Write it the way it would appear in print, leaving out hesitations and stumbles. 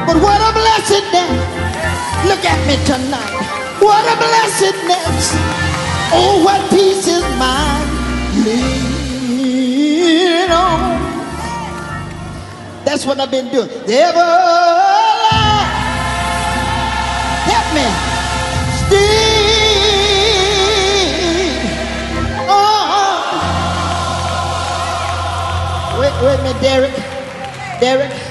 But what a blessedness. Look at me tonight. What a blessedness. Oh, what peace is mine. Lean on. That's what I've been doing. The everlasting. Help me. Still. Oh. Wait a minute, Derek.